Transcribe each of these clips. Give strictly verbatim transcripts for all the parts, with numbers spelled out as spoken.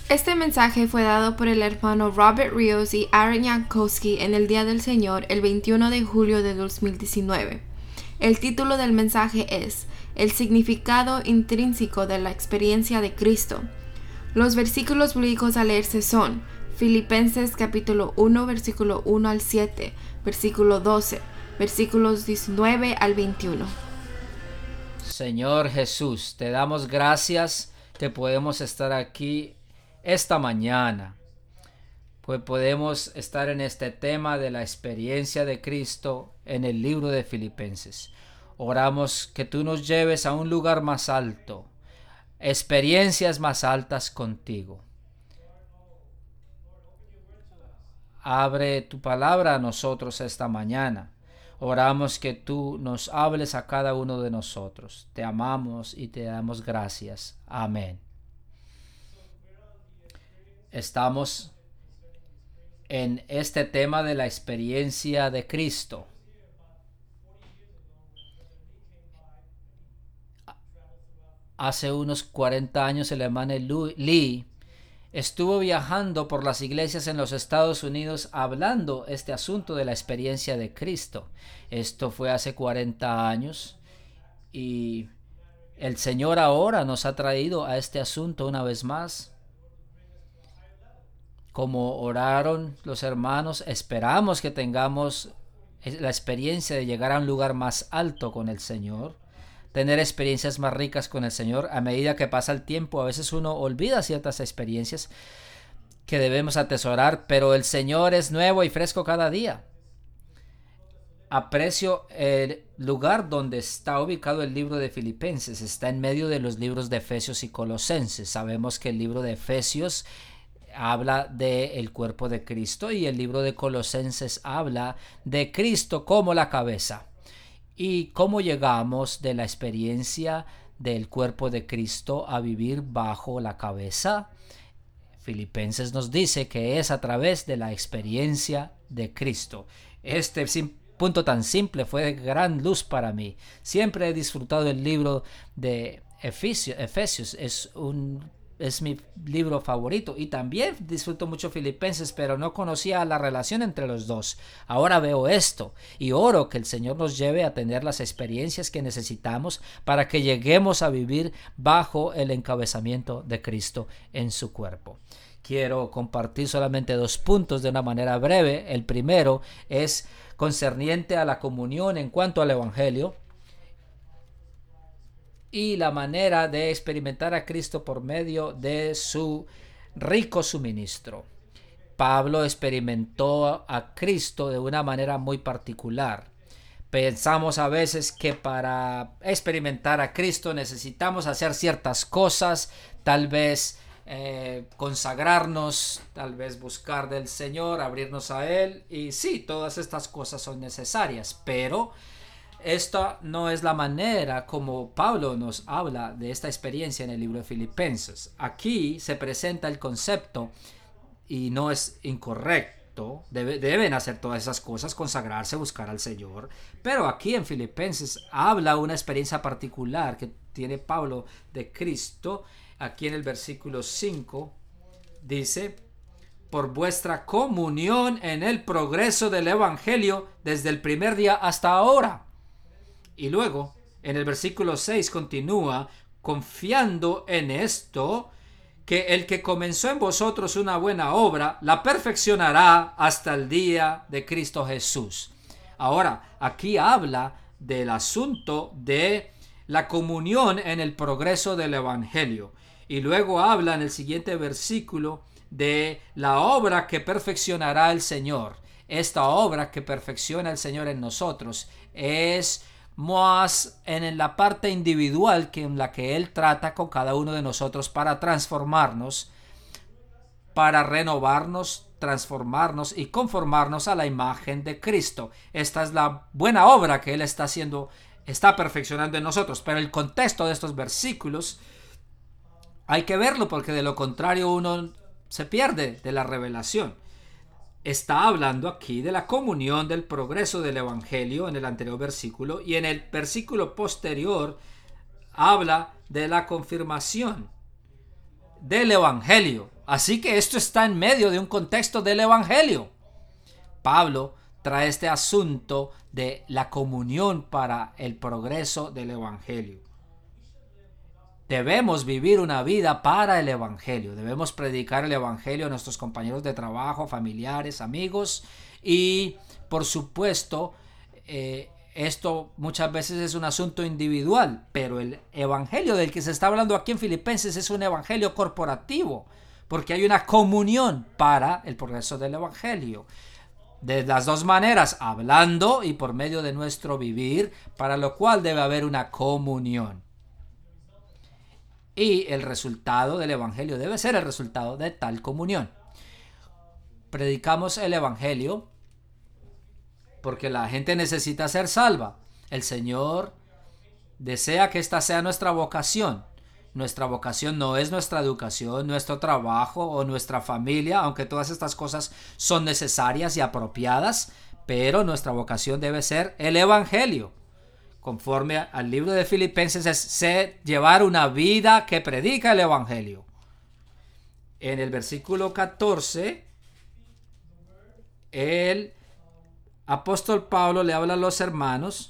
Este mensaje fue dado por el hermano Robert Rios y Aaron Jankowski en el Día del Señor el veintiuno de julio de dos mil diecinueve. El título del mensaje es El significado intrínseco de la experiencia de Cristo. Los versículos bíblicos a leerse son Filipenses capítulo uno, versículo uno al siete, versículo doce, versículos diecinueve al veintiuno. Señor Jesús, te damos gracias que podemos estar aquí esta mañana, pues podemos estar en este tema de la experiencia de Cristo en el libro de Filipenses. Oramos que tú nos lleves a un lugar más alto, experiencias más altas contigo. Abre tu palabra a nosotros esta mañana. Oramos que tú nos hables a cada uno de nosotros. Te amamos y te damos gracias. Amén. Estamos en este tema de la experiencia de Cristo. Hace unos cuarenta años el hermano Lee estuvo viajando por las iglesias en los Estados Unidos hablando este asunto de la experiencia de Cristo. Esto fue hace cuarenta años y el Señor ahora nos ha traído a este asunto una vez más. Como oraron los hermanos, esperamos que tengamos la experiencia de llegar a un lugar más alto con el Señor, tener experiencias más ricas con el Señor. A medida que pasa el tiempo, a veces uno olvida ciertas experiencias que debemos atesorar, pero el Señor es nuevo y fresco cada día. Aprecio el lugar donde está ubicado el libro de Filipenses. Está en medio de los libros de Efesios y Colosenses. Sabemos que el libro de Efesios habla del cuerpo de Cristo y el libro de Colosenses habla de Cristo como la cabeza. ¿Y cómo llegamos de la experiencia del cuerpo de Cristo a vivir bajo la cabeza? Filipenses nos dice que es a través de la experiencia de Cristo. Este punto tan simple fue de gran luz para mí. Siempre he disfrutado el libro de Efesios. Efesios es un Es mi libro favorito y también disfruto mucho Filipenses, pero no conocía la relación entre los dos. Ahora veo esto y oro que el Señor nos lleve a tener las experiencias que necesitamos para que lleguemos a vivir bajo el encabezamiento de Cristo en su cuerpo. Quiero compartir solamente dos puntos de una manera breve. El primero es concerniente a la comunión en cuanto al Evangelio y la manera de experimentar a Cristo por medio de su rico suministro. Pablo experimentó a Cristo de una manera muy particular. Pensamos a veces que para experimentar a Cristo necesitamos hacer ciertas cosas, tal vez eh, consagrarnos, tal vez buscar del Señor, abrirnos a Él, y sí, todas estas cosas son necesarias, pero esta no es la manera como Pablo nos habla de esta experiencia en el libro de Filipenses. Aquí se presenta el concepto y no es incorrecto. Debe, deben hacer todas esas cosas, consagrarse, buscar al Señor. Pero aquí en Filipenses habla una experiencia particular que tiene Pablo de Cristo. Aquí en el versículo cinco dice: por vuestra comunión en el progreso del Evangelio desde el primer día hasta ahora. Y luego, en el versículo seis continúa: confiando en esto, que el que comenzó en vosotros una buena obra, la perfeccionará hasta el día de Cristo Jesús. Ahora, aquí habla del asunto de la comunión en el progreso del Evangelio. Y luego habla en el siguiente versículo de la obra que perfeccionará el Señor. Esta obra que perfecciona el Señor en nosotros es más en la parte individual que en la que Él trata con cada uno de nosotros para transformarnos, para renovarnos, transformarnos y conformarnos a la imagen de Cristo. Esta es la buena obra que Él está haciendo, está perfeccionando en nosotros. Pero el contexto de estos versículos hay que verlo, porque de lo contrario uno se pierde de la revelación. Está hablando aquí de la comunión del progreso del Evangelio en el anterior versículo, y en el versículo posterior habla de la confirmación del Evangelio. Así que esto está en medio de un contexto del Evangelio. Pablo trae este asunto de la comunión para el progreso del Evangelio. Debemos vivir una vida para el Evangelio. Debemos predicar el Evangelio a nuestros compañeros de trabajo, familiares, amigos. Y, por supuesto, eh, esto muchas veces es un asunto individual. Pero el Evangelio del que se está hablando aquí en Filipenses es un Evangelio corporativo. Porque hay una comunión para el progreso del Evangelio. De las dos maneras, hablando y por medio de nuestro vivir, para lo cual debe haber una comunión. Y el resultado del Evangelio debe ser el resultado de tal comunión. Predicamos el Evangelio porque la gente necesita ser salva. El Señor desea que esta sea nuestra vocación. Nuestra vocación no es nuestra educación, nuestro trabajo o nuestra familia, aunque todas estas cosas son necesarias y apropiadas, pero nuestra vocación debe ser el Evangelio. Conforme al libro de Filipenses, es ser, llevar una vida que predica el Evangelio. En el versículo catorce, el apóstol Pablo le habla a los hermanos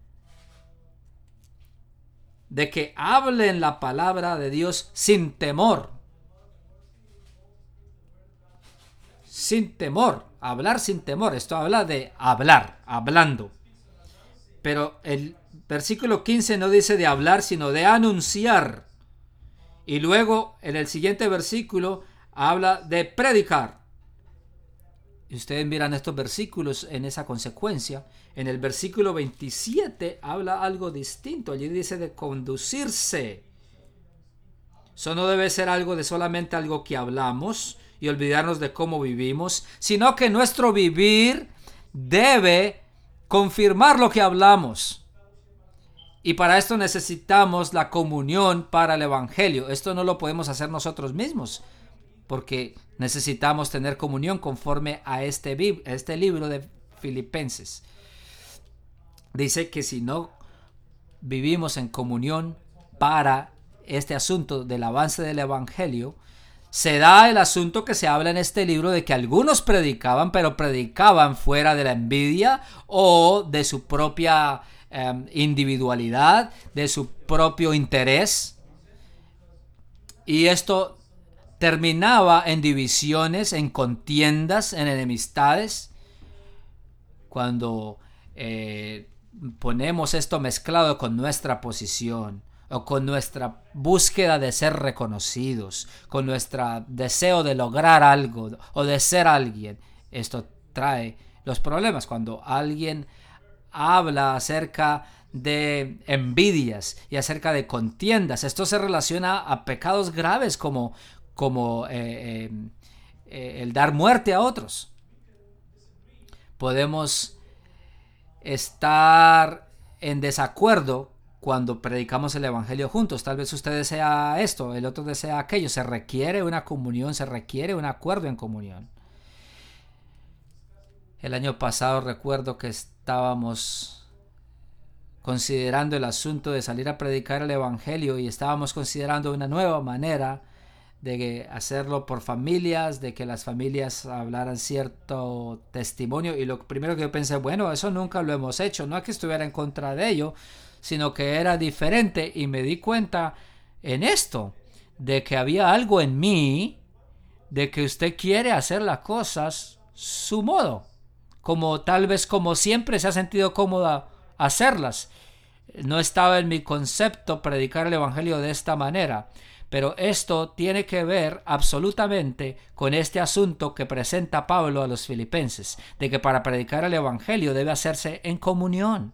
de que hablen la palabra de Dios sin temor. Sin temor, hablar sin temor. Esto habla de hablar, hablando. Pero el versículo quince no dice de hablar, sino de anunciar. Y luego en el siguiente versículo habla de predicar. Y ustedes miran estos versículos en esa consecuencia. En el versículo veintisiete habla algo distinto. Allí dice de conducirse. Eso no debe ser algo de solamente algo que hablamos y olvidarnos de cómo vivimos, sino que nuestro vivir debe confirmar lo que hablamos. Y para esto necesitamos la comunión para el Evangelio. Esto no lo podemos hacer nosotros mismos, porque necesitamos tener comunión conforme a este, a este libro de Filipenses. Dice que si no vivimos en comunión para este asunto del avance del Evangelio, se da el asunto que se habla en este libro de que algunos predicaban, pero predicaban fuera de la envidia o de su propia eh, individualidad, de su propio interés. Y esto terminaba en divisiones, en contiendas, en enemistades. Cuando eh, ponemos esto mezclado con nuestra posición, o con nuestra búsqueda de ser reconocidos, con nuestro deseo de lograr algo o de ser alguien, esto trae los problemas. Cuando alguien habla acerca de envidias y acerca de contiendas, esto se relaciona a pecados graves como, como eh, eh, eh, el dar muerte a otros. Podemos estar en desacuerdo cuando predicamos el Evangelio juntos. Tal vez usted desea esto, el otro desea aquello. Se requiere una comunión, se requiere un acuerdo en comunión. El año pasado recuerdo que estábamos considerando el asunto de salir a predicar el Evangelio y estábamos considerando una nueva manera de hacerlo por familias, de que las familias hablaran cierto testimonio. Y lo primero que yo pensé, bueno, eso nunca lo hemos hecho, no es que estuviera en contra de ello, sino que era diferente, y me di cuenta en esto, de que había algo en mí, de que usted quiere hacer las cosas su modo, como tal vez como siempre se ha sentido cómoda hacerlas. No estaba en mi concepto predicar el Evangelio de esta manera, pero esto tiene que ver absolutamente con este asunto que presenta Pablo a los filipenses, de que para predicar el Evangelio debe hacerse en comunión.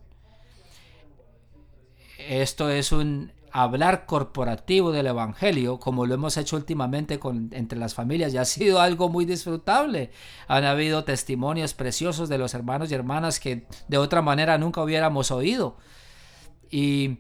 Esto es un hablar corporativo del Evangelio, como lo hemos hecho últimamente con, entre las familias, y ha sido algo muy disfrutable. Han habido testimonios preciosos de los hermanos y hermanas que de otra manera nunca hubiéramos oído. Y,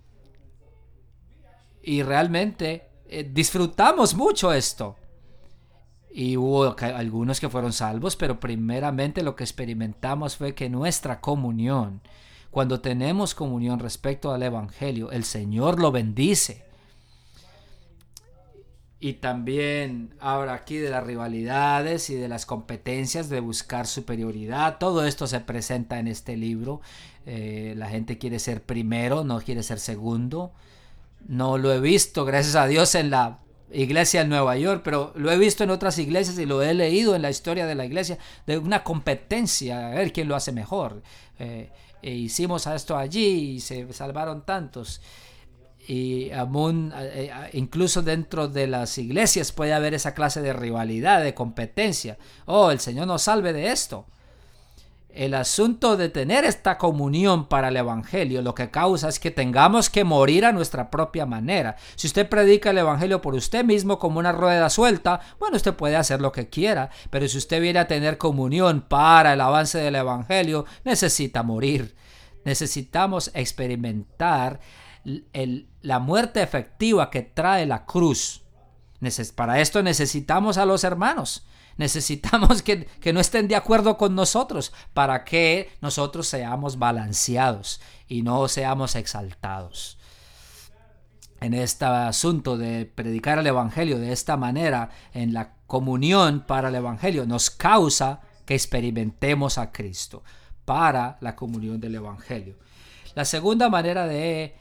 y realmente eh, disfrutamos mucho esto. Y hubo algunos que fueron salvos, pero primeramente lo que experimentamos fue que nuestra comunión, cuando tenemos comunión respecto al Evangelio, el Señor lo bendice. Y también habla aquí de las rivalidades y de las competencias de buscar superioridad. Todo esto se presenta en este libro. Eh, la gente quiere ser primero, no quiere ser segundo. No lo he visto, gracias a Dios, en la iglesia en Nueva York, pero lo he visto en otras iglesias y lo he leído en la historia de la iglesia, de una competencia, a ver quién lo hace mejor. Eh, e hicimos esto allí y se salvaron tantos. Y aún, incluso dentro de las iglesias puede haber esa clase de rivalidad, de competencia. Oh, el Señor nos salve de esto. El asunto de tener esta comunión para el evangelio lo que causa es que tengamos que morir a nuestra propia manera. Si usted predica el evangelio por usted mismo como una rueda suelta, bueno, usted puede hacer lo que quiera, pero si usted viene a tener comunión para el avance del evangelio, necesita morir. Necesitamos experimentar el, la muerte efectiva que trae la cruz. Neces- para esto necesitamos a los hermanos. Necesitamos que, que no estén de acuerdo con nosotros para que nosotros seamos balanceados y no seamos exaltados. En este asunto de predicar el evangelio de esta manera, en la comunión para el evangelio, nos causa que experimentemos a Cristo para la comunión del evangelio. La segunda manera de,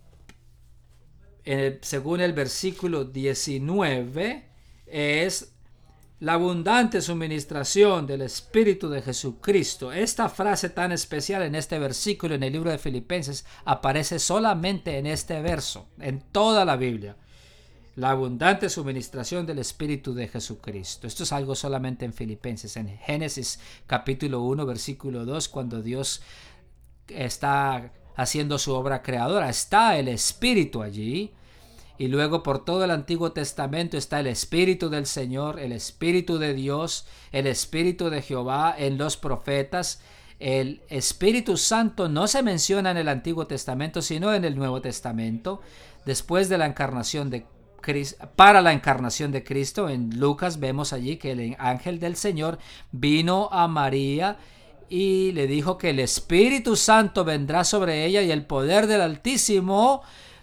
eh, según el versículo diecinueve, es la abundante suministración del Espíritu de Jesucristo. Esta frase tan especial en este versículo en el libro de Filipenses aparece solamente en este verso, en toda la Biblia. La abundante suministración del Espíritu de Jesucristo. Esto es algo solamente en Filipenses. En Génesis capítulo uno, versículo dos, cuando Dios está haciendo su obra creadora, está el Espíritu allí. Y luego por todo el Antiguo Testamento está el Espíritu del Señor, el Espíritu de Dios, el Espíritu de Jehová en los profetas. El Espíritu Santo no se menciona en el Antiguo Testamento, sino en el Nuevo Testamento. Después de la encarnación de Cristo, para la encarnación de Cristo, en Lucas vemos allí que el ángel del Señor vino a María y le dijo que el Espíritu Santo vendrá sobre ella y el poder del Altísimo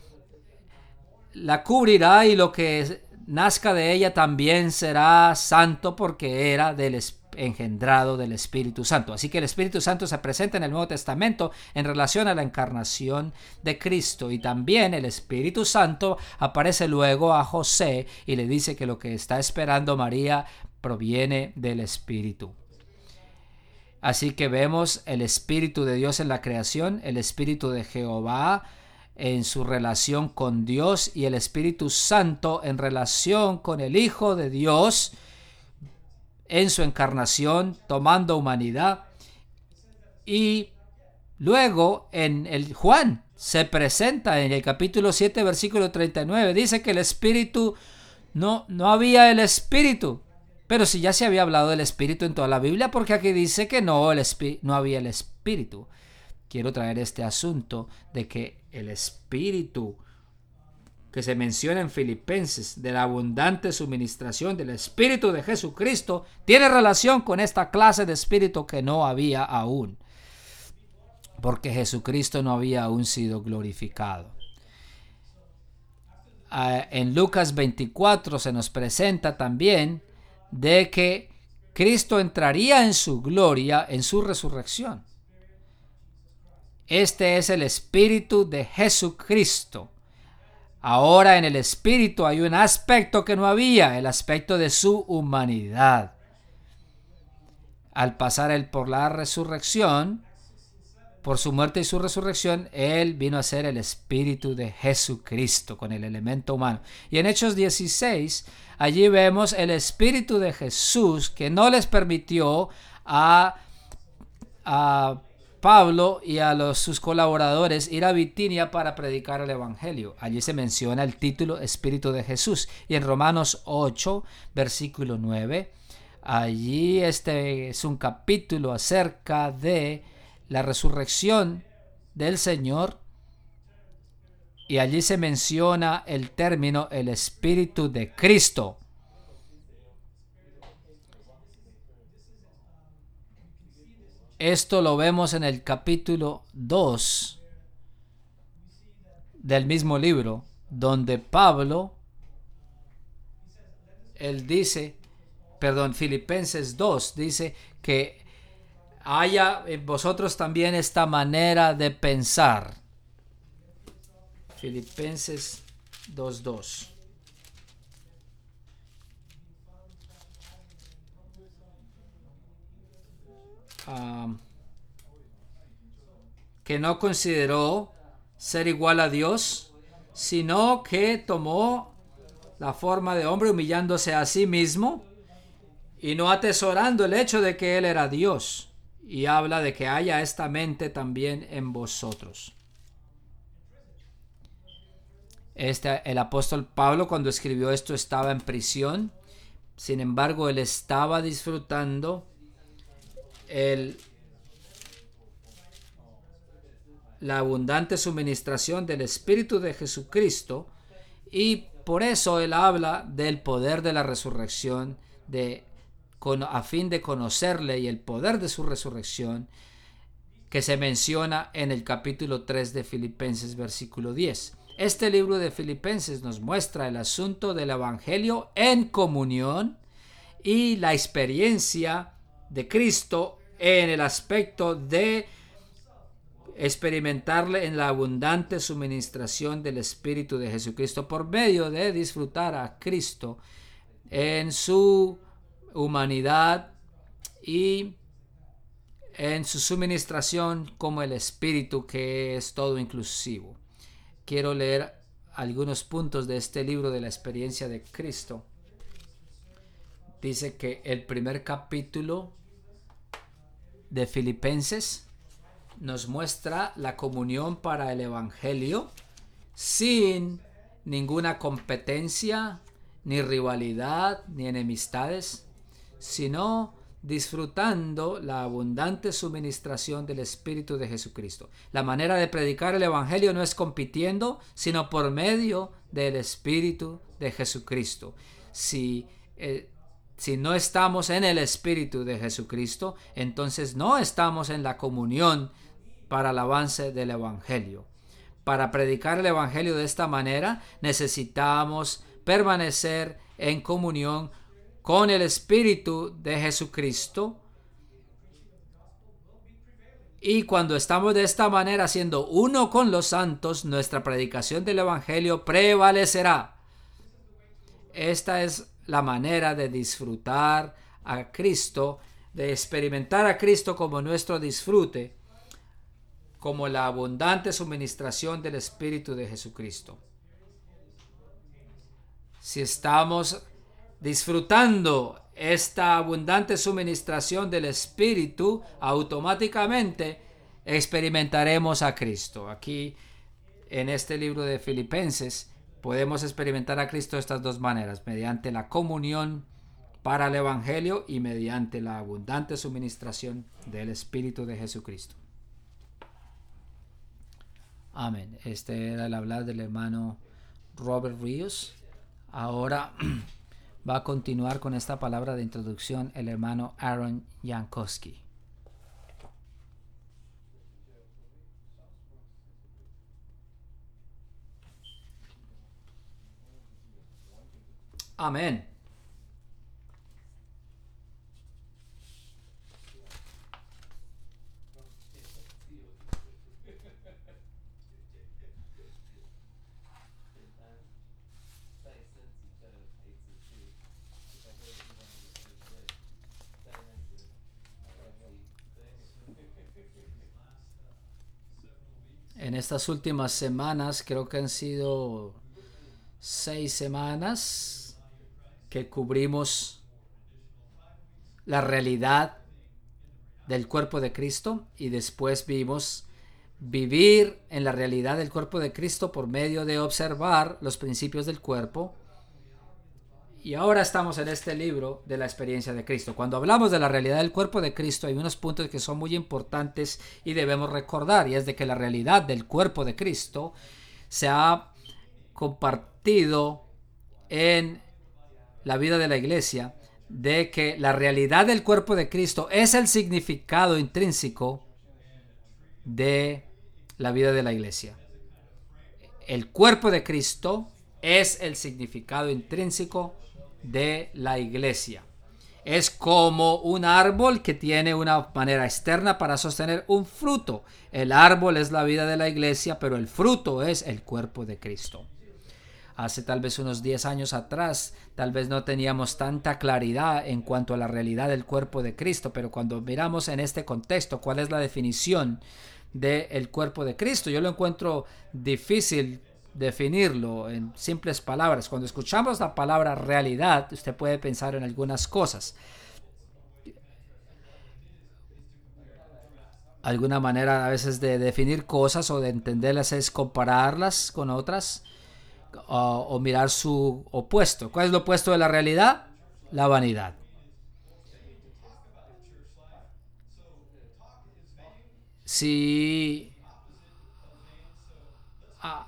la cubrirá y lo que nazca de ella también será santo porque era del engendrado del Espíritu Santo. Así que el Espíritu Santo se presenta en el Nuevo Testamento en relación a la encarnación de Cristo, y también el Espíritu Santo aparece luego a José y le dice que lo que está esperando María proviene del Espíritu. Así que vemos el Espíritu de Dios en la creación, el Espíritu de Jehová en su relación con Dios y el Espíritu Santo en relación con el Hijo de Dios en su encarnación, tomando humanidad. Y luego en el Juan se presenta en el capítulo siete, versículo treinta y nueve, dice que el Espíritu, no, no había el Espíritu. Pero si ya se había hablado del Espíritu en toda la Biblia, porque aquí dice que no, el Espí- no había el Espíritu. Quiero traer este asunto de que el Espíritu que se menciona en Filipenses, de la abundante suministración del Espíritu de Jesucristo, tiene relación con esta clase de Espíritu que no había aún, porque Jesucristo no había aún sido glorificado. Uh, en Lucas veinticuatro se nos presenta también de que Cristo entraría en su gloria en su resurrección. Este es el Espíritu de Jesucristo. Ahora en el Espíritu hay un aspecto que no había, el aspecto de su humanidad. Al pasar él por la resurrección, por su muerte y su resurrección, él vino a ser el Espíritu de Jesucristo con el elemento humano. Y en Hechos dieciséis, allí vemos el Espíritu de Jesús que no les permitió a, a Pablo y a los, sus colaboradores ir a Bitinia para predicar el Evangelio. Allí se menciona el título Espíritu de Jesús. Y en Romanos ocho, versículo nueve, allí este es un capítulo acerca de la resurrección del Señor. Y allí se menciona el término el Espíritu de Cristo. Esto lo vemos en el capítulo dos del mismo libro, donde Pablo él dice, perdón, Filipenses dos dice que haya en vosotros también esta manera de pensar. Filipenses dos dos. Um, que no consideró ser igual a Dios, sino que tomó la forma de hombre, humillándose a sí mismo y no atesorando el hecho de que él era Dios. Y habla de que haya esta mente también en vosotros. Este, el apóstol Pablo, cuando escribió esto, estaba en prisión. Sin embargo, él estaba disfrutando el, la abundante suministración del Espíritu de Jesucristo, y por eso él habla del poder de la resurrección, de, con, a fin de conocerle y el poder de su resurrección, que se menciona en el capítulo tres de Filipenses, versículo diez. Este libro de Filipenses nos muestra el asunto del Evangelio en comunión y la experiencia de Cristo en el aspecto de experimentarle en la abundante suministración del Espíritu de Jesucristo, por medio de disfrutar a Cristo en su humanidad y en su suministración como el Espíritu, que es todo inclusivo. Quiero leer algunos puntos de este libro de la experiencia de Cristo. Dice que el primer capítulo de Filipenses nos muestra la comunión para el Evangelio sin ninguna competencia, ni rivalidad, ni enemistades, sino disfrutando la abundante suministración del Espíritu de Jesucristo. La manera de predicar el Evangelio no es compitiendo, sino por medio del Espíritu de Jesucristo. Si, eh, si no estamos en el Espíritu de Jesucristo, entonces no estamos en la comunión para el avance del Evangelio. Para predicar el Evangelio de esta manera, necesitamos permanecer en comunión con el Espíritu de Jesucristo. Y cuando estamos de esta manera siendo uno con los santos, nuestra predicación del Evangelio prevalecerá. Esta es la manera de disfrutar a Cristo, de experimentar a Cristo como nuestro disfrute, como la abundante suministración del Espíritu de Jesucristo. Si estamos disfrutando esta abundante suministración del Espíritu, automáticamente experimentaremos a Cristo. Aquí en este libro de Filipenses podemos experimentar a Cristo de estas dos maneras: mediante la comunión para el Evangelio y mediante la abundante suministración del Espíritu de Jesucristo. Amén. Este era el hablar del hermano Robert Ríos. Ahora va a continuar con esta palabra de introducción el hermano Aaron Jankowski. Amén. En estas últimas semanas, creo que han sido seis semanas que cubrimos la realidad del cuerpo de Cristo, y después vimos vivir en la realidad del cuerpo de Cristo por medio de observar los principios del cuerpo. Y ahora estamos en este libro de la experiencia de Cristo. Cuando hablamos de la realidad del cuerpo de Cristo, hay unos puntos que son muy importantes y debemos recordar, y es de que la realidad del cuerpo de Cristo se ha compartido en la vida de la iglesia, de que la realidad del cuerpo de Cristo es el significado intrínseco de la vida de la iglesia. El cuerpo de Cristo es el significado intrínseco de la iglesia. Es como un árbol que tiene una manera externa para sostener un fruto. El árbol es la vida de la iglesia, pero el fruto es el cuerpo de Cristo. Hace tal vez unos diez años atrás, tal vez no teníamos tanta claridad en cuanto a la realidad del cuerpo de Cristo, pero cuando miramos en este contexto, ¿cuál es la definición del cuerpo de Cristo? Yo lo encuentro difícil definirlo en simples palabras. Cuando escuchamos la palabra realidad, usted puede pensar en algunas cosas. Alguna manera a veces de definir cosas o de entenderlas es compararlas con otras o, o mirar su opuesto. ¿Cuál es lo opuesto de la realidad? La vanidad. Si ah,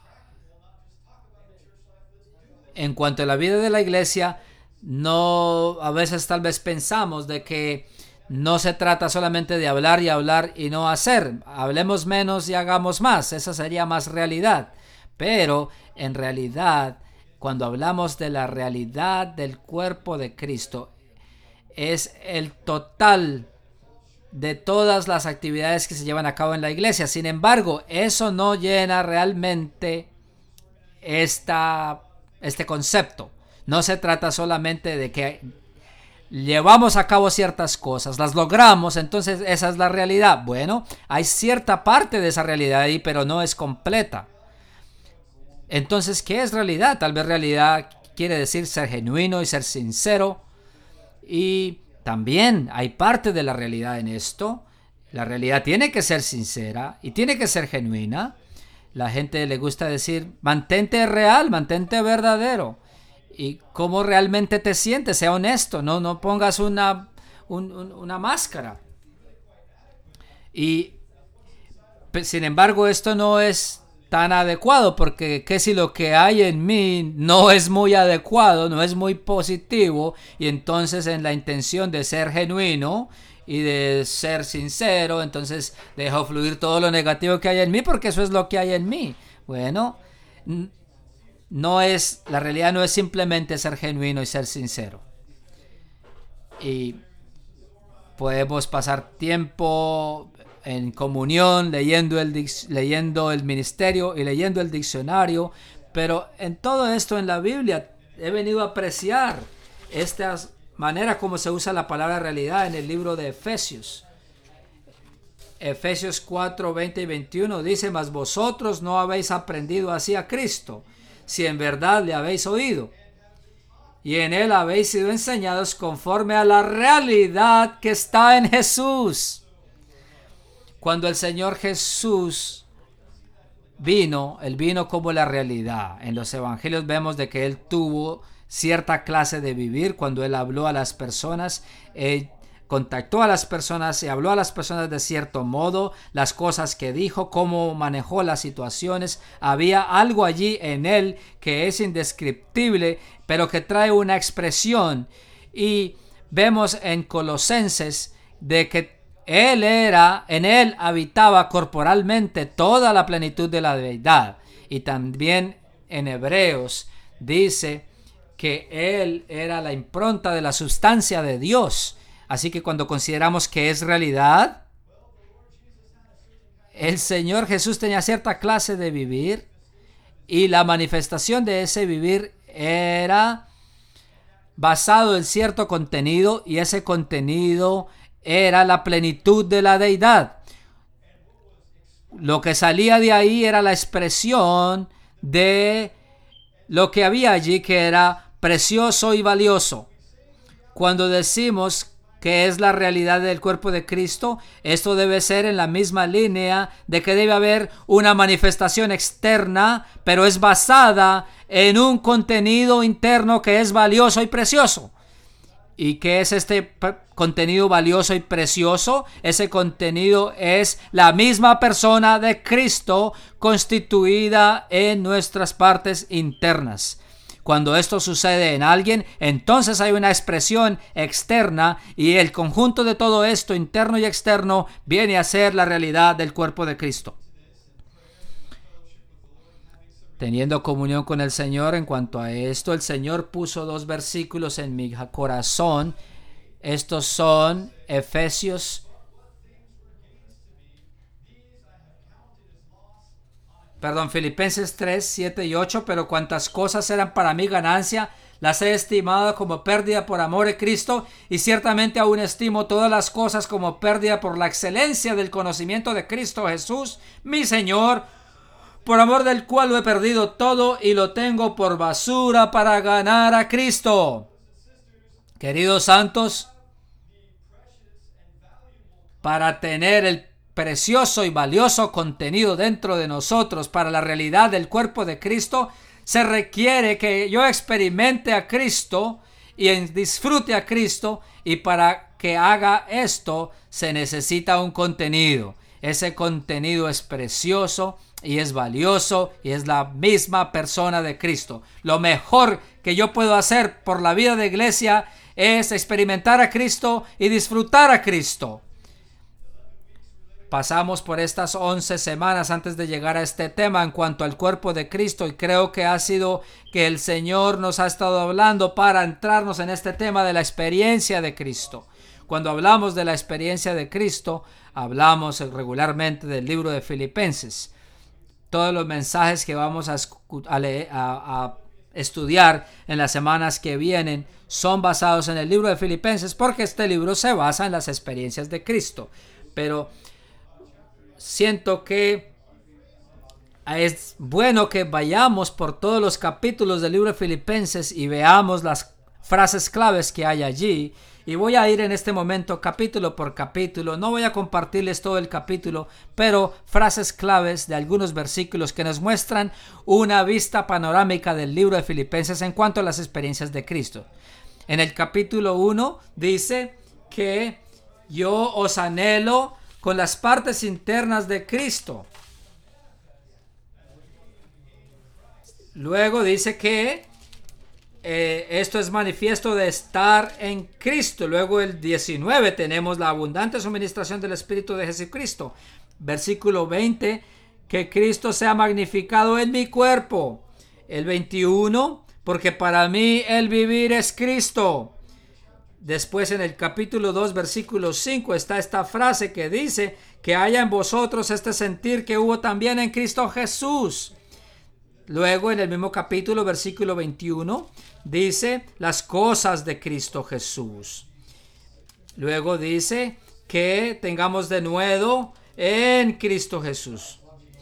en cuanto a la vida de la iglesia, no, a veces tal vez pensamos de que no se trata solamente de hablar y hablar y no hacer. Hablemos menos y hagamos más. Esa sería más realidad. Pero en realidad, cuando hablamos de la realidad del cuerpo de Cristo, es el total de todas las actividades que se llevan a cabo en la iglesia. Sin embargo, eso no llena realmente esta este concepto. No se trata solamente de que llevamos a cabo ciertas cosas, las logramos, entonces esa es la realidad. Bueno, hay cierta parte de esa realidad ahí, pero no es completa. Entonces, ¿qué es realidad? Tal vez realidad quiere decir ser genuino y ser sincero. Y también hay parte de la realidad en esto. La realidad tiene que ser sincera y tiene que ser genuina. La gente le gusta decir, mantente real, mantente verdadero. Y cómo realmente te sientes, sea honesto, no, no pongas una, un, un, una máscara. Y sin embargo, esto no es tan adecuado, porque qué si lo que hay en mí no es muy adecuado, no es muy positivo, y entonces en la intención de ser genuino y de ser sincero, entonces dejo fluir todo lo negativo que hay en mí, porque eso es lo que hay en mí. Bueno, no es, la realidad no es simplemente ser genuino y ser sincero. Y podemos pasar tiempo en comunión leyendo el, leyendo el ministerio y leyendo el diccionario, pero en todo esto en la Biblia he venido a apreciar estas manera como se usa la palabra realidad en el libro de Efesios. Efesios cuatro, veinte y veintiuno dice, mas vosotros no habéis aprendido así a Cristo, si en verdad le habéis oído, y en él habéis sido enseñados conforme a la realidad que está en Jesús. Cuando el Señor Jesús vino, él vino como la realidad. En los evangelios vemos de que él tuvo cierta clase de vivir. Cuando él habló a las personas, él contactó a las personas y habló a las personas de cierto modo, las cosas que dijo, cómo manejó las situaciones. Había algo allí en él que es indescriptible, pero que trae una expresión. Y vemos en Colosenses de que él era, en él habitaba corporalmente toda la plenitud de la deidad. Y también en Hebreos dice que él era la impronta de la sustancia de Dios. Así que cuando consideramos que es realidad, el Señor Jesús tenía cierta clase de vivir, y la manifestación de ese vivir era basado en cierto contenido, y ese contenido era la plenitud de la deidad. Lo que salía de ahí era la expresión de lo que había allí, que era precioso y valioso. Cuando decimos que es la realidad del cuerpo de Cristo, esto debe ser en la misma línea de que debe haber una manifestación externa, pero es basada en un contenido interno que es valioso y precioso. ¿Y qué es este contenido valioso y precioso? Ese contenido es la misma persona de Cristo constituida en nuestras partes internas. Cuando esto sucede en alguien, entonces hay una expresión externa, y el conjunto de todo esto, interno y externo, viene a ser la realidad del cuerpo de Cristo. teniendo comunión con el Señor. En cuanto a esto, el Señor puso dos versículos en mi corazón. Estos son Efesios, perdón, Filipenses tres, siete y ocho. Pero cuantas cosas eran para mí ganancia, las he estimado como pérdida por amor de Cristo, y ciertamente aún estimo todas las cosas como pérdida por la excelencia del conocimiento de Cristo Jesús, mi Señor, por amor del cual lo he perdido todo y lo tengo por basura para ganar a Cristo. Queridos santos, para tener el precioso y valioso contenido dentro de nosotros para la realidad del cuerpo de Cristo, se requiere que yo experimente a Cristo y disfrute a Cristo, y para que haga esto se necesita un contenido. Ese contenido es precioso y es valioso y es la misma persona de Cristo. Lo mejor que yo puedo hacer por la vida de iglesia es experimentar a Cristo y disfrutar a Cristo. Pasamos por estas once semanas antes de llegar a este tema en cuanto al cuerpo de Cristo, y creo que ha sido que el Señor nos ha estado hablando para entrarnos en este tema de la experiencia de Cristo. Cuando hablamos de la experiencia de Cristo, hablamos regularmente del libro de Filipenses. Todos los mensajes que vamos a, a, leer, a, a estudiar en las semanas que vienen son basados en el libro de Filipenses, porque este libro se basa en las experiencias de Cristo. Pero siento que es bueno que vayamos por todos los capítulos del libro de Filipenses y veamos las frases claves que hay allí. Y voy a ir en este momento capítulo por capítulo. No voy a compartirles todo el capítulo, pero frases claves de algunos versículos que nos muestran una vista panorámica del libro de Filipenses en cuanto a las experiencias de Cristo. En el capítulo uno dice que yo os anhelo con las partes internas de Cristo. Luego dice que eh, esto es manifiesto de estar en Cristo. Luego el diecinueve tenemos la abundante suministración del Espíritu de Jesucristo. Versículo veinte, que Cristo sea magnificado en mi cuerpo. El veintiuno, porque para mí el vivir es Cristo. Después en el capítulo dos, versículo cinco, está esta frase que dice que haya en vosotros este sentir que hubo también en Cristo Jesús. Luego en el mismo capítulo, versículo veintiuno, dice las cosas de Cristo Jesús. Luego dice que tengamos de nuevo en Cristo Jesús.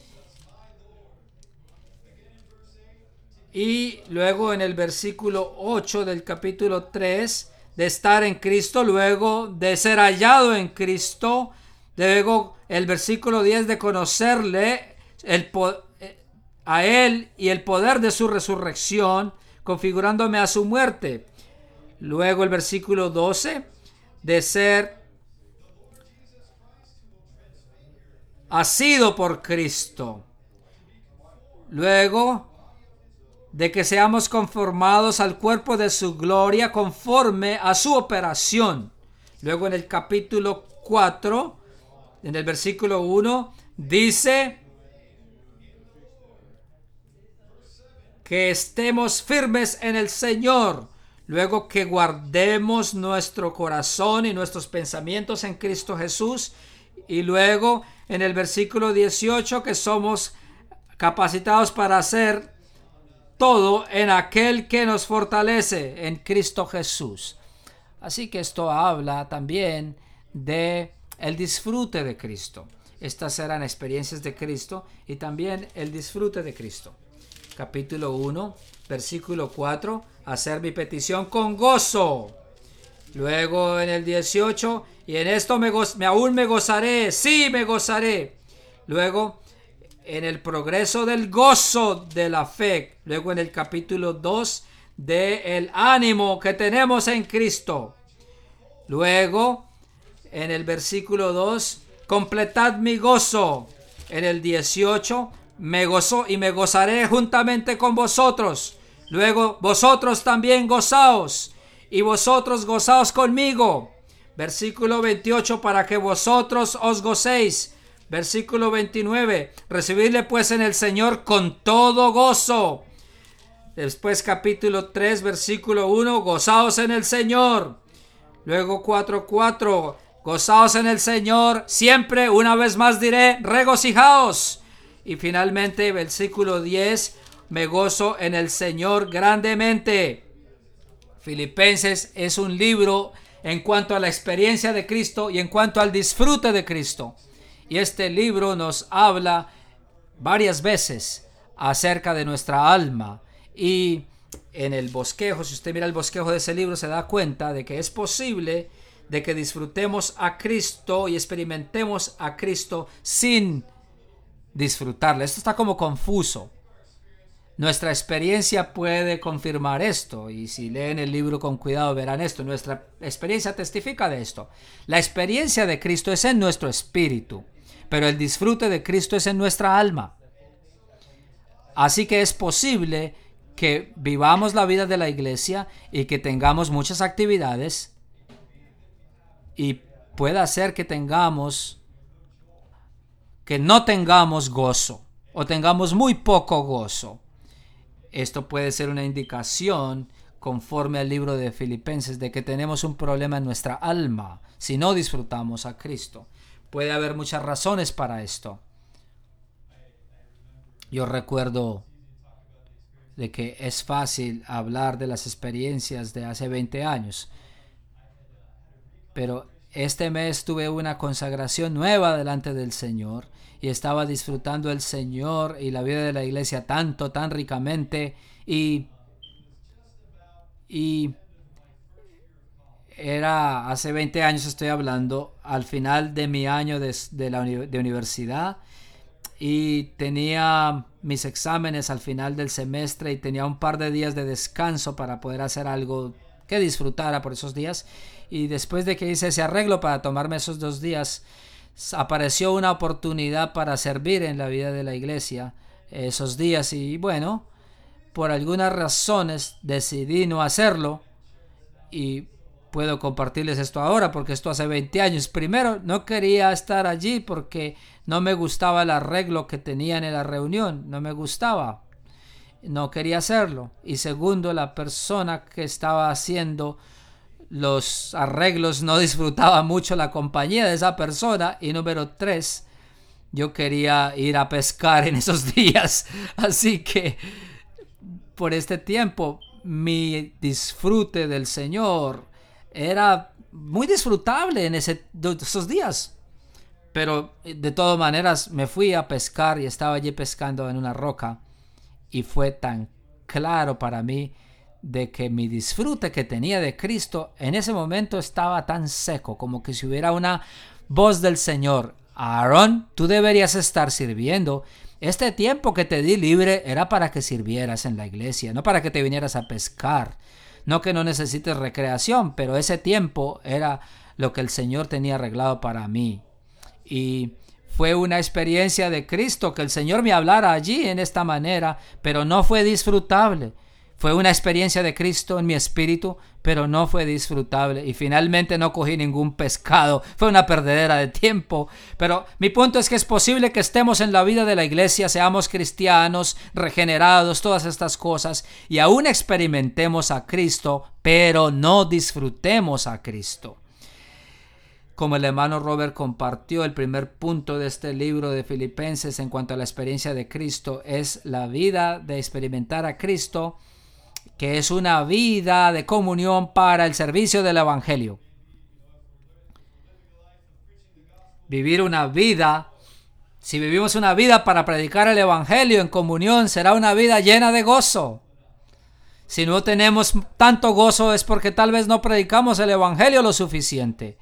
Y luego en el versículo ocho del capítulo tres, de estar en Cristo, luego de ser hallado en Cristo, luego el versículo diez de conocerle el, a Él y el poder de su resurrección, configurándome a su muerte. Luego el versículo doce de ser asido por Cristo. Luego de que seamos conformados al cuerpo de su gloria conforme a su operación. Luego en el capítulo cuatro, en el versículo uno, dice que estemos firmes en el Señor. Luego que guardemos nuestro corazón y nuestros pensamientos en Cristo Jesús. Y luego en el versículo dieciocho, que somos capacitados para hacer todo en aquel que nos fortalece, en Cristo Jesús. Así que esto habla también de el disfrute de Cristo. Estas eran experiencias de Cristo y también el disfrute de Cristo. Capítulo uno, versículo cuatro, hacer mi petición con gozo. Luego en el dieciocho, y en esto me, goz- me aún me gozaré, sí me gozaré. Luego en el progreso del gozo de la fe. Luego en el capítulo dos, de el ánimo que tenemos en Cristo. Luego en el versículo dos, completad mi gozo. En el dieciocho, me gozo y me gozaré juntamente con vosotros. Luego, vosotros también gozaos, y vosotros gozaos conmigo. Versículo veintiocho, para que vosotros os gocéis. Versículo veintinueve. Recibidle pues en el Señor con todo gozo. Después capítulo tres, versículo uno. Gozaos en el Señor. Luego cuatro cuatro. Gozaos en el Señor. Siempre, una vez más diré, regocijaos. Y finalmente versículo diez. Me gozo en el Señor grandemente. Filipenses es un libro en cuanto a la experiencia de Cristo y en cuanto al disfrute de Cristo. Y este libro nos habla varias veces acerca de nuestra alma. Y en el bosquejo, si usted mira el bosquejo de ese libro, se da cuenta de que es posible de que disfrutemos a Cristo y experimentemos a Cristo sin disfrutarle. Esto está como confuso. Nuestra experiencia puede confirmar esto, y si leen el libro con cuidado verán esto. Nuestra experiencia testifica de esto. La experiencia de Cristo es en nuestro espíritu, pero el disfrute de Cristo es en nuestra alma. Así que es posible que vivamos la vida de la iglesia y que tengamos muchas actividades, y pueda ser que tengamos que no tengamos gozo o tengamos muy poco gozo. Esto puede ser una indicación, conforme al libro de Filipenses, de que tenemos un problema en nuestra alma si no disfrutamos a Cristo. Puede haber muchas razones para esto. Yo recuerdo de que es fácil hablar de las experiencias de hace veinte años, pero este mes tuve una consagración nueva delante del Señor y estaba disfrutando el Señor y la vida de la iglesia tanto, tan ricamente, y, y era hace veinte años, estoy hablando, al final de mi año de, de la uni- de universidad, y tenía mis exámenes al final del semestre y tenía un par de días de descanso para poder hacer algo que disfrutara por esos días. Y después de que hice ese arreglo para tomarme esos dos días, apareció una oportunidad para servir en la vida de la iglesia esos días, y bueno, por algunas razones decidí no hacerlo, y puedo compartirles esto ahora porque esto hace veinte años. Primero, no quería estar allí porque no me gustaba el arreglo que tenían en la reunión, no me gustaba, no quería hacerlo. Y segundo, la persona que estaba haciendo los arreglos no disfrutaba mucho la compañía de esa persona. Y número tres, yo quería ir a pescar en esos días, así que por este tiempo mi disfrute del Señor era muy disfrutable en ese, esos días. Pero de todas maneras me fui a pescar y estaba allí pescando en una roca, y fue tan claro para mí de que mi disfrute que tenía de Cristo en ese momento estaba tan seco, como que si hubiera una voz del Señor: Aaron, tú deberías estar sirviendo. Este tiempo que te di libre era para que sirvieras en la iglesia, no para que te vinieras a pescar. No que no necesites recreación, pero ese tiempo era lo que el Señor tenía arreglado para mí. Y fue una experiencia de Cristo que el Señor me hablara allí en esta manera, pero no fue disfrutable. Fue una experiencia de Cristo en mi espíritu, pero no fue disfrutable. Y finalmente no cogí ningún pescado. Fue una perdedera de tiempo. Pero mi punto es que es posible que estemos en la vida de la iglesia, seamos cristianos, regenerados, todas estas cosas, y aún experimentemos a Cristo, pero no disfrutemos a Cristo. Como el hermano Robert compartió, el primer punto de este libro de Filipenses en cuanto a la experiencia de Cristo es la vida de experimentar a Cristo, que es una vida de comunión para el servicio del evangelio. Vivir una vida, si vivimos una vida para predicar el evangelio en comunión, será una vida llena de gozo. Si no tenemos tanto gozo es porque tal vez no predicamos el evangelio lo suficiente.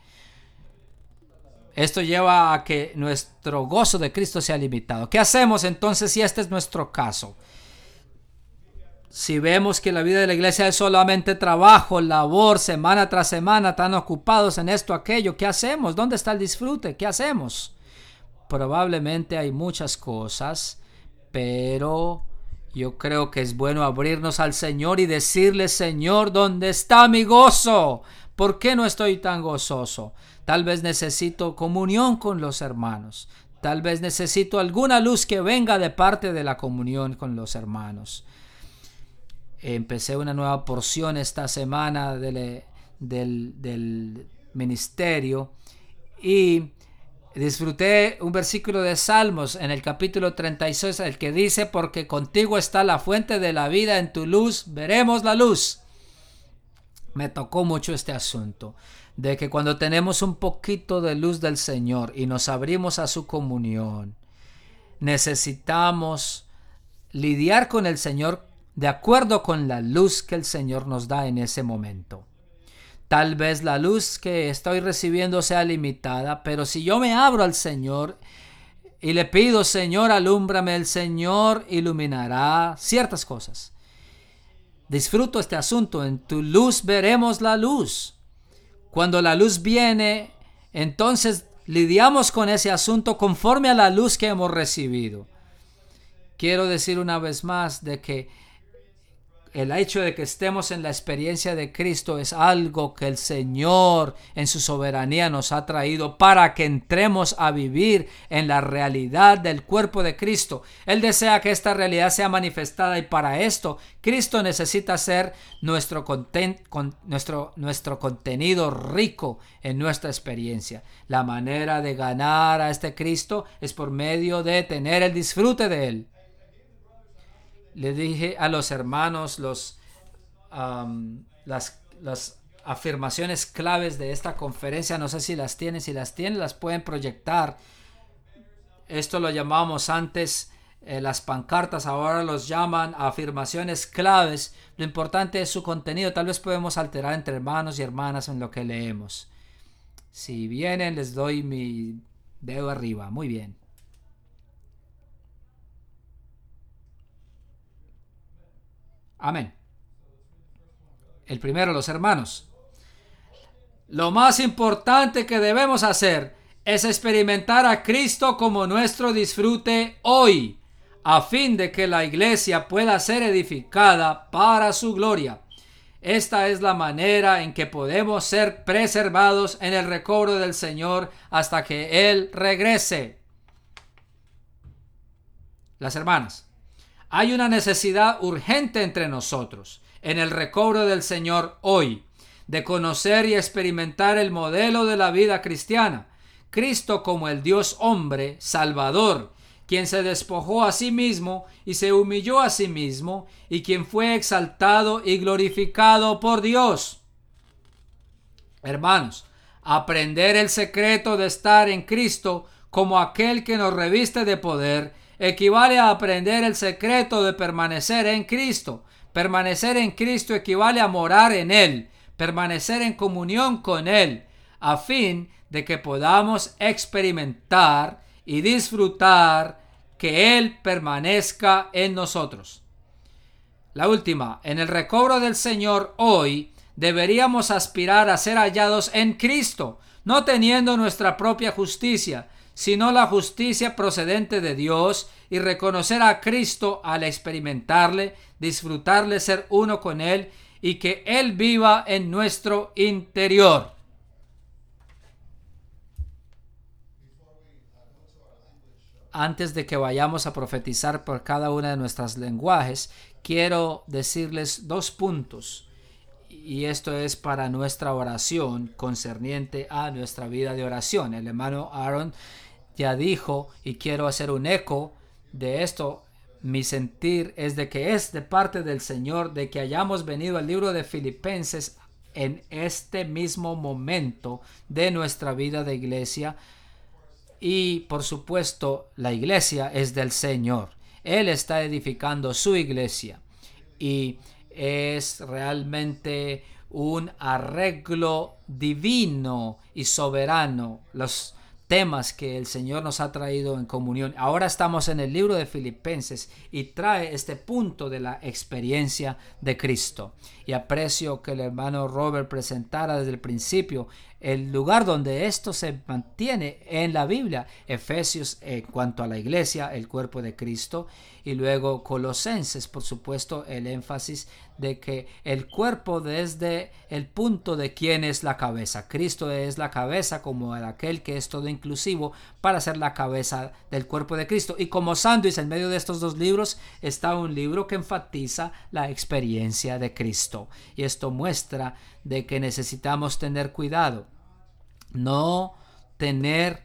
Esto lleva a que nuestro gozo de Cristo sea limitado. ¿Qué hacemos entonces si este es nuestro caso? Si vemos que la vida de la iglesia es solamente trabajo, labor, semana tras semana, tan ocupados en esto, aquello, ¿qué hacemos? ¿Dónde está el disfrute? ¿Qué hacemos? Probablemente hay muchas cosas, pero yo creo que es bueno abrirnos al Señor y decirle: Señor, ¿dónde está mi gozo? ¿Por qué no estoy tan gozoso? Tal vez necesito comunión con los hermanos. Tal vez necesito alguna luz que venga de parte de la comunión con los hermanos. Empecé una nueva porción esta semana del, del, del ministerio y disfruté un versículo de Salmos en el capítulo treinta y seis, el que dice: porque contigo está la fuente de la vida, en tu luz veremos la luz. Me tocó mucho este asunto de que cuando tenemos un poquito de luz del Señor y nos abrimos a su comunión, necesitamos lidiar con el Señor de acuerdo con la luz que el Señor nos da en ese momento. Tal vez la luz que estoy recibiendo sea limitada, pero si yo me abro al Señor y le pido: Señor, alúmbrame, el Señor iluminará ciertas cosas. Disfruto este asunto. En tu luz veremos la luz. Cuando la luz viene, entonces lidiamos con ese asunto conforme a la luz que hemos recibido. Quiero decir una vez más de que el hecho de que estemos en la experiencia de Cristo es algo que el Señor en su soberanía nos ha traído para que entremos a vivir en la realidad del cuerpo de Cristo. Él desea que esta realidad sea manifestada, y para esto Cristo necesita ser nuestro, conten- con, nuestro, nuestro contenido rico en nuestra experiencia. La manera de ganar a este Cristo es por medio de tener el disfrute de Él. Le dije a los hermanos los, um, las, las afirmaciones claves de esta conferencia. No sé si las tienen. Si las tienen, las pueden proyectar. Esto lo llamamos antes eh, las pancartas. Ahora los llaman afirmaciones claves. Lo importante es su contenido. Tal vez podemos alterar entre hermanos y hermanas en lo que leemos. Si vienen, les doy mi dedo arriba. Muy bien. Amén. El primero, los hermanos. Lo más importante que debemos hacer es experimentar a Cristo como nuestro disfrute hoy, a fin de que la iglesia pueda ser edificada para su gloria. Esta es la manera en que podemos ser preservados en el recobro del Señor hasta que Él regrese. Las hermanas. Hay una necesidad urgente entre nosotros, en el recobro del Señor hoy, de conocer y experimentar el modelo de la vida cristiana. Cristo como el Dios hombre, Salvador, quien se despojó a sí mismo y se humilló a sí mismo, y quien fue exaltado y glorificado por Dios. Hermanos, aprender el secreto de estar en Cristo como aquel que nos reviste de poder equivale a aprender el secreto de permanecer en Cristo. Permanecer en Cristo equivale a morar en Él, permanecer en comunión con Él, a fin de que podamos experimentar y disfrutar que Él permanezca en nosotros. La última, en el recobro del Señor hoy, deberíamos aspirar a ser hallados en Cristo, no teniendo nuestra propia justicia, sino la justicia procedente de Dios, y reconocer a Cristo al experimentarle, disfrutarle, ser uno con Él, y que Él viva en nuestro interior. Antes de que vayamos a profetizar por cada una de nuestras lenguajes, quiero decirles dos puntos, y esto es para nuestra oración concerniente a nuestra vida de oración. El hermano Aaron ya dijo, y quiero hacer un eco de esto. Mi sentir es de que es de parte del Señor de que hayamos venido al libro de Filipenses en este mismo momento de nuestra vida de iglesia. Y por supuesto, la iglesia es del Señor. Él está edificando su iglesia, y es realmente un arreglo divino y soberano los temas que el Señor nos ha traído en comunión. Ahora estamos en el libro de Filipenses y trae este punto de la experiencia de Cristo. Y aprecio que el hermano Robert presentara desde el principio el lugar donde esto se mantiene en la Biblia. Efesios en cuanto a la iglesia, el cuerpo de Cristo, y luego Colosenses, por supuesto, el énfasis de que el cuerpo desde el punto de quién es la cabeza. Cristo es la cabeza como aquel que es todo inclusivo para ser la cabeza del cuerpo de Cristo. Y como sándwich en medio de estos dos libros está un libro que enfatiza la experiencia de Cristo. Y esto muestra de que necesitamos tener cuidado. No tener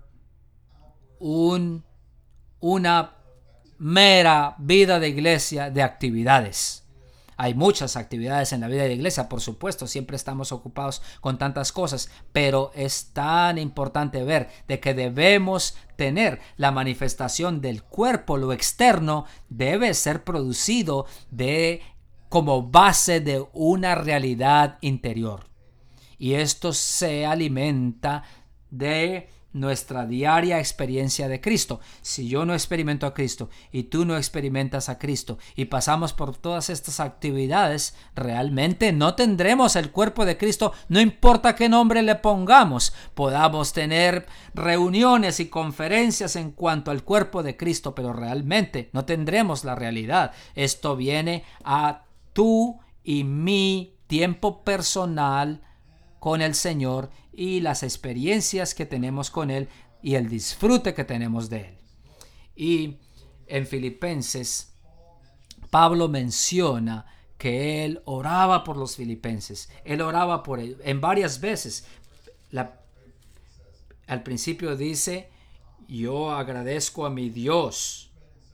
un, una mera vida de iglesia de actividades. Hay muchas actividades en la vida de la iglesia, por supuesto, siempre estamos ocupados con tantas cosas, pero es tan importante ver de que debemos tener la manifestación del cuerpo, lo externo debe ser producido de como base de una realidad interior. Y esto se alimenta de nuestra diaria experiencia de Cristo. Si yo no experimento a Cristo y tú no experimentas a Cristo y pasamos por todas estas actividades, realmente no tendremos el cuerpo de Cristo, no importa qué nombre le pongamos. Podamos tener reuniones y conferencias en cuanto al cuerpo de Cristo, pero realmente no tendremos la realidad. Esto viene a tú y mi tiempo personal con el Señor y las experiencias que tenemos con Él y el disfrute que tenemos de Él. Y en Filipenses, Pablo menciona que él oraba por los filipenses. Él oraba por ellos en varias veces. La, al principio dice, yo agradezco a mi Dios.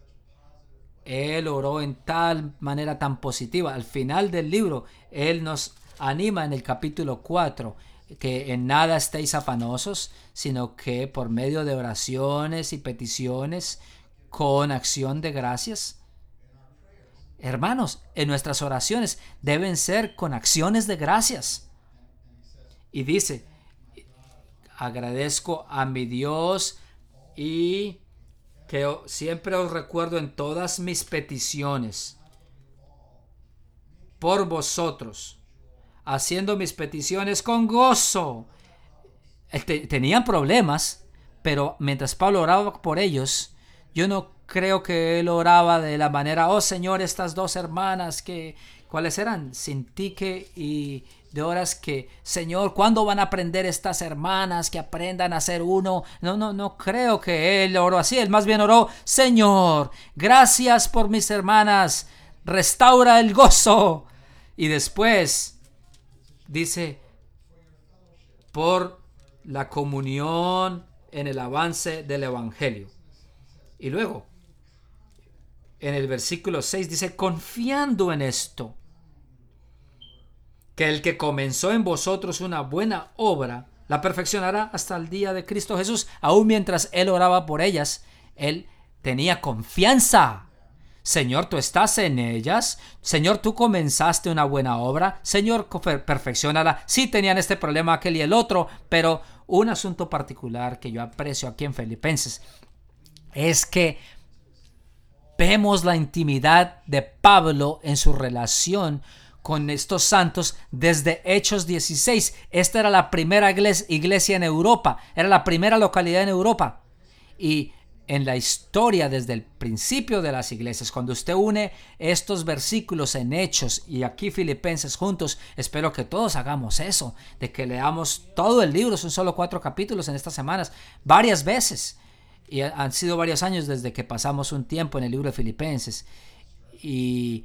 Él oró en tal manera tan positiva. Al final del libro, él nos anima en el capítulo cuatro que en nada estéis afanosos, sino que por medio de oraciones y peticiones con acción de gracias. Hermanos, en nuestras oraciones deben ser con acciones de gracias. Y dice, agradezco a mi Dios y que siempre os recuerdo en todas mis peticiones por vosotros, haciendo mis peticiones con gozo. Tenían problemas, pero mientras Pablo oraba por ellos, yo no creo que él oraba de la manera, oh Señor, estas dos hermanas, que ¿cuáles eran? Sintique y Doras, que Señor, ¿cuándo van a aprender estas hermanas que aprendan a ser uno? No, no, no creo que él oró así. Él más bien oró, Señor, gracias por mis hermanas, restaura el gozo. Y después dice, por la comunión en el avance del evangelio. Y luego, en el versículo seis dice, confiando en esto, que el que comenzó en vosotros una buena obra, la perfeccionará hasta el día de Cristo Jesús. Aún mientras él oraba por ellas, él tenía confianza. Señor, tú estás en ellas. Señor, tú comenzaste una buena obra. Señor, perfeccionala. Sí tenían este problema, aquel y el otro, pero un asunto particular que yo aprecio aquí en Filipenses es que vemos la intimidad de Pablo en su relación con estos santos desde Hechos dieciséis. Esta era la primera iglesia en Europa, era la primera localidad en Europa. Y en la historia desde el principio de las iglesias, cuando usted une estos versículos en Hechos y aquí Filipenses juntos, espero que todos hagamos eso, de que leamos todo el libro, son solo cuatro capítulos en estas semanas, varias veces. Y han sido varios años desde que pasamos un tiempo en el libro de Filipenses. Y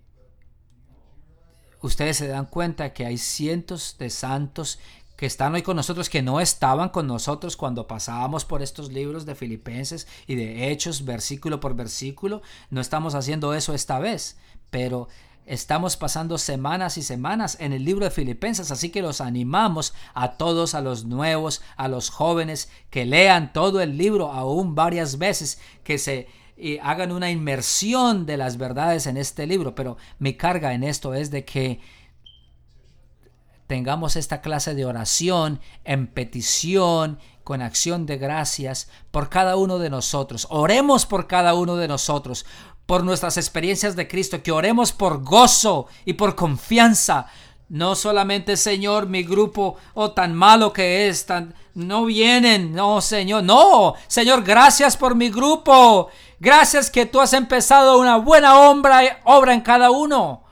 ustedes se dan cuenta que hay cientos de santos que están hoy con nosotros, que no estaban con nosotros cuando pasábamos por estos libros de Filipenses y de Hechos, versículo por versículo. No estamos haciendo eso esta vez, pero estamos pasando semanas y semanas en el libro de Filipenses, así que los animamos a todos, a los nuevos, a los jóvenes, que lean todo el libro aún varias veces, que se y hagan una inmersión de las verdades en este libro. Pero mi carga en esto es de que tengamos esta clase de oración en petición, con acción de gracias por cada uno de nosotros. Oremos por cada uno de nosotros, por nuestras experiencias de Cristo, que oremos por gozo y por confianza. No solamente, Señor, mi grupo, oh, tan malo que es, tan, no vienen, no, Señor, no, Señor, gracias por mi grupo, gracias que tú has empezado una buena obra, obra en cada uno.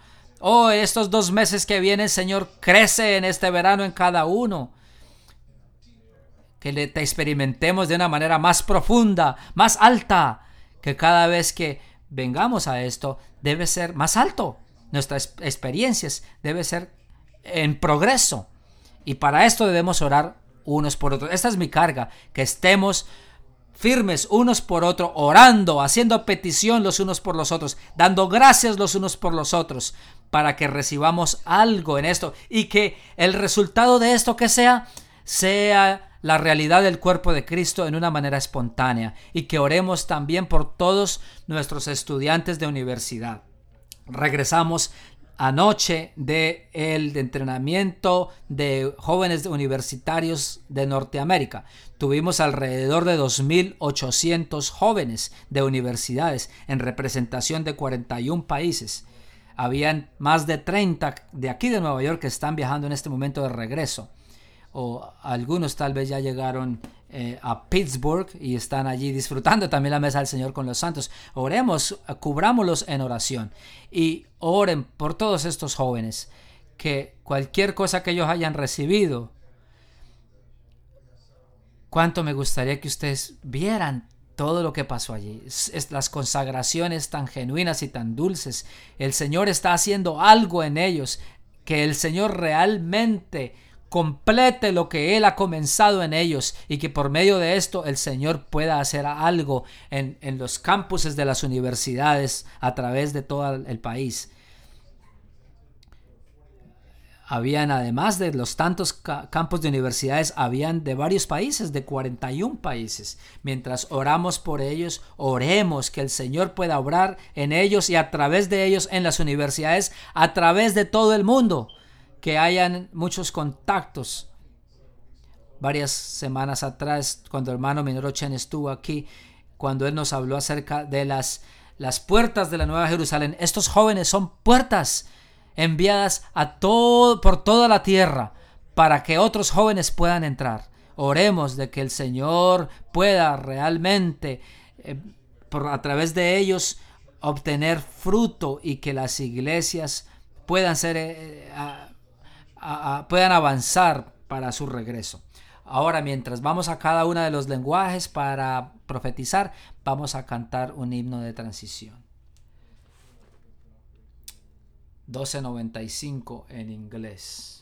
Oh, estos dos meses que vienen, Señor, crece en este verano en cada uno. Que le, te experimentemos de una manera más profunda, más alta. Que cada vez que vengamos a esto, debe ser más alto. Nuestras experiencias debe ser en progreso. Y para esto debemos orar unos por otros. Esta es mi carga, que estemos firmes unos por otros, orando, haciendo petición los unos por los otros, dando gracias los unos por los otros, para que recibamos algo en esto y que el resultado de esto que sea, sea la realidad del cuerpo de Cristo en una manera espontánea, y que oremos también por todos nuestros estudiantes de universidad. Regresamos anoche de el de entrenamiento de jóvenes universitarios de Norteamérica. Tuvimos alrededor de dos mil ochocientos jóvenes de universidades en representación de cuarenta y un países. Habían más de treinta de aquí de Nueva York que están viajando en este momento de regreso, o algunos tal vez ya llegaron eh, a Pittsburgh y están allí disfrutando también la mesa del Señor con los santos. Oremos, cubrámoslos en oración y oren por todos estos jóvenes, que cualquier cosa que ellos hayan recibido, cuánto me gustaría que ustedes vieran todo lo que pasó allí, es, es las consagraciones tan genuinas y tan dulces. El Señor está haciendo algo en ellos, que el Señor realmente complete lo que Él ha comenzado en ellos, y que por medio de esto el Señor pueda hacer algo en, en los campuses de las universidades a través de todo el país. Habían, además de los tantos ca- campos de universidades, habían de varios países, de cuarenta y un países. Mientras oramos por ellos, oremos que el Señor pueda obrar en ellos y a través de ellos en las universidades, a través de todo el mundo, que hayan muchos contactos. Varias semanas atrás, cuando el hermano Minoru Chen estuvo aquí, cuando él nos habló acerca de las, las puertas de la Nueva Jerusalén, estos jóvenes son puertas enviadas a todo, por toda la tierra, para que otros jóvenes puedan entrar. Oremos de que el Señor pueda realmente eh, por, a través de ellos obtener fruto, y que las iglesias puedan ser eh, a, a, a, puedan avanzar para su regreso. Ahora, mientras vamos a cada uno de los lenguajes para profetizar, vamos a cantar un himno de transición. doce noventa y cinco en inglés.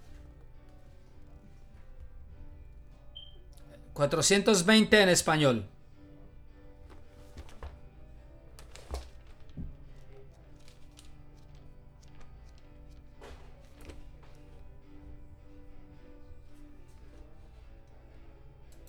cuatrocientos veinte en español.